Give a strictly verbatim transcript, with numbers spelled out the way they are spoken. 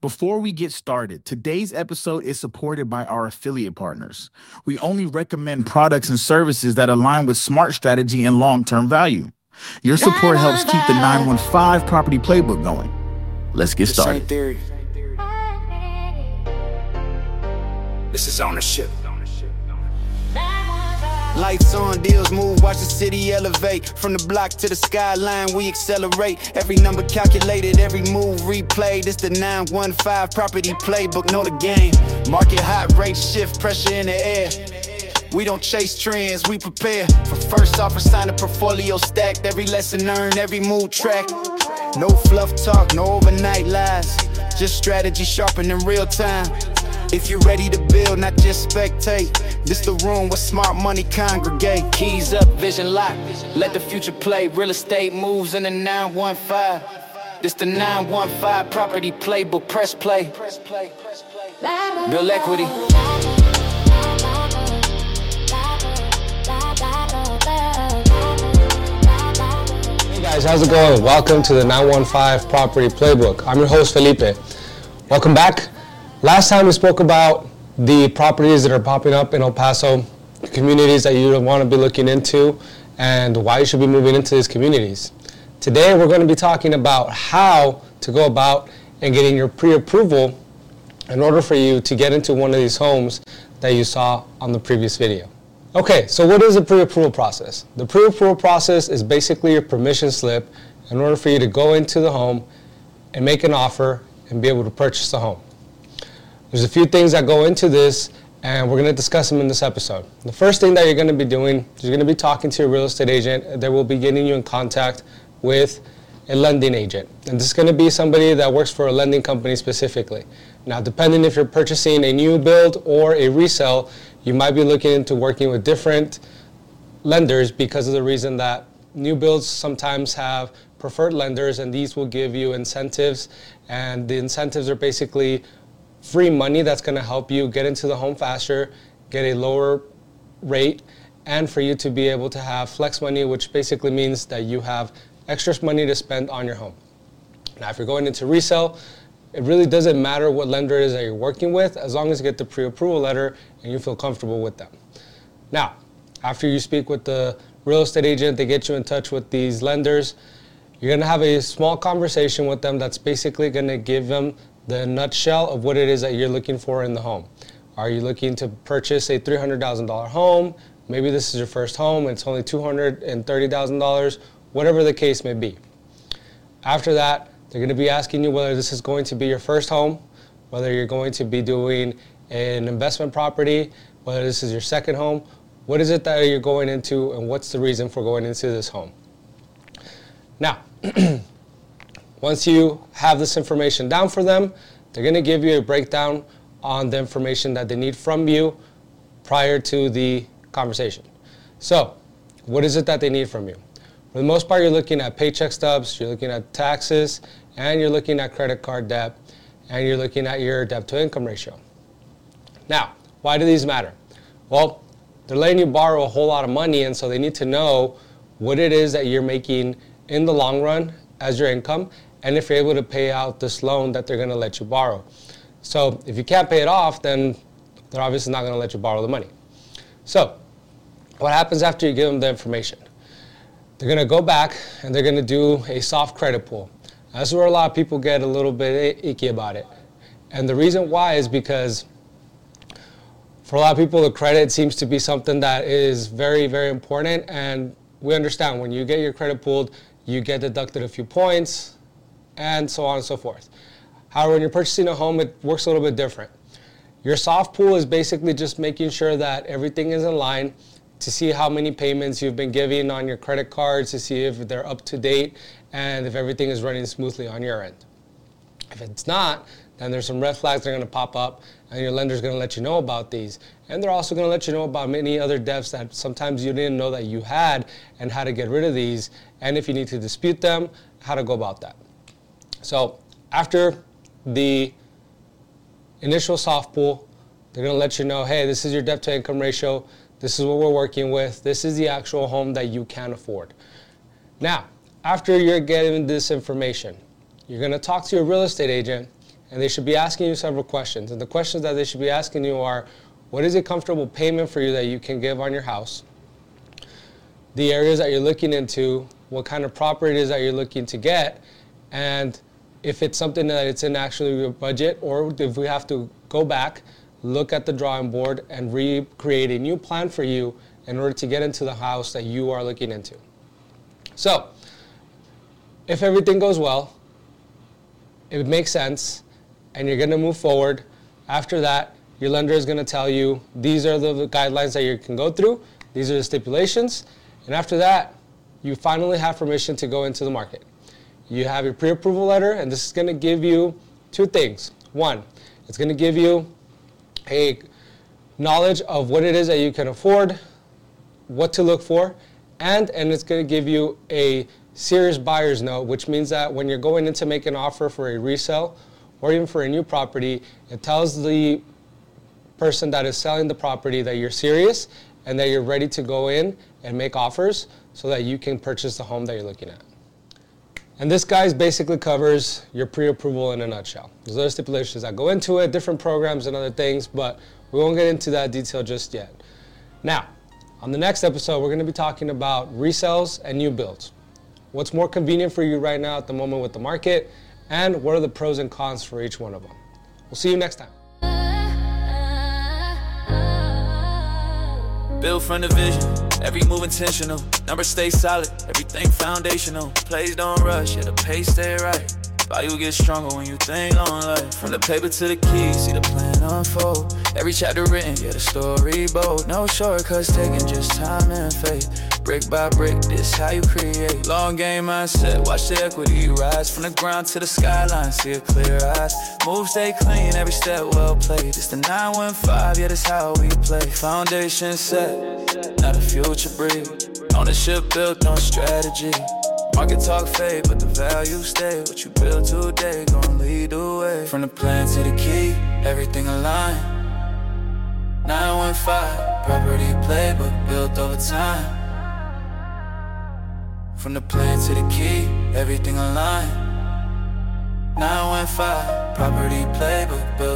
Before we get started, today's episode is supported by our affiliate partners. We only recommend products and services that align with smart strategy and long-term value. Your support helps keep the nine one five Property Playbook going. Let's get started. This is ownership. Lights on, deals move, watch the city elevate. From the block to the skyline, we accelerate. Every number calculated, every move replayed. It's the nine one five Property Playbook, know the game. Market hot rate shift, pressure in the air. We don't chase trends, we prepare. For first offer, sign a portfolio stacked. Every lesson earned, every move tracked. No fluff talk, no overnight lies. Just strategy sharpened in real time. If you're ready to build, not just spectate, this the room where smart money congregate. Keys up, vision locked, let the future play. Real estate moves in the nine one five. This the nine one five Property Playbook, press play. Build equity. Hey guys, how's it going? Welcome to the nine one five Property Playbook. I'm your host, Felipe. Welcome back. Last time we spoke about the properties that are popping up in El Paso, communities that you want to be looking into, and why you should be moving into these communities. Today we're going to be talking about how to go about and getting your pre-approval in order for you to get into one of these homes that you saw on the previous video. Okay, so what is the pre-approval process? The pre-approval process is basically your permission slip in order for you to go into the home and make an offer and be able to purchase the home. There's a few things that go into this, and we're going to discuss them in this episode. The first thing that you're going to be doing is you're going to be talking to your real estate agent. They will be getting you in contact with a lending agent. And this is going to be somebody that works for a lending company specifically. Now, depending if you're purchasing a new build or a resale, you might be looking into working with different lenders because of the reason that new builds sometimes have preferred lenders, and these will give you incentives. And the incentives are basically free money that's going to help you get into the home faster, get a lower rate, and for you to be able to have flex money, which basically means that you have extra money to spend on your home. Now, if you're going into resale, it really doesn't matter what lender it is that you're working with, as long as you get the pre-approval letter and you feel comfortable with them. Now, after you speak with the real estate agent, they get you in touch with these lenders. You're going to have a small conversation with them that's basically going to give them the nutshell of what it is that you're looking for in the home. Are you looking to purchase a three hundred thousand dollars home? Maybe this is your first home, it's only two hundred thirty thousand dollars, whatever the case may be. After that, they're going to be asking you whether this is going to be your first home, whether you're going to be doing an investment property, whether this is your second home. What is it that you're going into, and what's the reason for going into this home? Now, once you have this information down for them, they're going to give you a breakdown on the information that they need from you prior to the conversation. So, what is it that they need from you? For the most part, you're looking at paycheck stubs, you're looking at taxes, and you're looking at credit card debt, and you're looking at your debt to income ratio. Now, why do these matter? Well, they're letting you borrow a whole lot of money, and so they need to know what it is that you're making in the long run as your income, and if you're able to pay out this loan that they're going to let you borrow. So if you can't pay it off, then they're obviously not going to let you borrow the money. So what happens after you give them the information? They're going to go back and they're going to do a soft credit pull. That's where a lot of people get a little bit icky about it. And the reason why is because for a lot of people, the credit seems to be something that is very, very important. And we understand when you get your credit pulled, you get deducted a few points, and so on and so forth. However, when you're purchasing a home, it works a little bit different. Your soft pull is basically just making sure that everything is in line, to see how many payments you've been giving on your credit cards, to see if they're up to date, and if everything is running smoothly on your end. If it's not, then there's some red flags that are going to pop up, and your lender's going to let you know about these. And they're also going to let you know about many other debts that sometimes you didn't know that you had, and how to get rid of these, and if you need to dispute them, how to go about that. So after the initial soft pull, they're going to let you know, hey, this is your debt to income ratio, this is what we're working with, this is the actual home that you can afford. Now, after you're getting this information, you're going to talk to your real estate agent and they should be asking you several questions. And the questions that they should be asking you are, what is a comfortable payment for you that you can give on your house? The areas that you're looking into, what kind of property it is that you're looking to get, and if it's something that it's in actually your budget, or if we have to go back, look at the drawing board and recreate a new plan for you in order to get into the house that you are looking into. So, if everything goes well, it makes sense, and you're gonna move forward, after that, your lender is gonna tell you, these are the guidelines that you can go through, these are the stipulations, and after that, you finally have permission to go into the market. You have your pre-approval letter, and this is gonna give you two things. One, it's gonna give you a knowledge of what it is that you can afford, what to look for, and, and it's gonna give you a serious buyer's note, which means that when you're going in to make an offer for a resale or even for a new property, it tells the person that is selling the property that you're serious and that you're ready to go in and make offers so that you can purchase the home that you're looking at. And this, guys, basically covers your pre-approval in a nutshell. There's other stipulations that go into it, different programs and other things, but we won't get into that detail just yet. Now, on the next episode, we're gonna be talking about resales and new builds. What's more convenient for you right now at the moment with the market, and what are the pros and cons for each one of them. We'll see you next time. Build from the vision, every move intentional. Numbers stay solid, everything foundational. Plays don't rush, yeah, the pace stay right. Value gets stronger when you think on life. From the paper to the keys, see the plan unfold. Every chapter written, yeah, the story bold. No shortcuts taken, just time and faith. Brick by brick, this how you create. Long game mindset, watch the equity rise. From the ground to the skyline, see a clear eyes. Moves stay clean, every step well played. It's the nine one five, yeah, that's how we play. Foundation set, now the future breathe. Ownership built on strategy. Market talk fade, but the value stay. What you build today gon' lead the way. From the plan to the key, everything aligned. nine one five, property playbook built over time. From the plan to the key, everything aligned. nine one five, property playbook built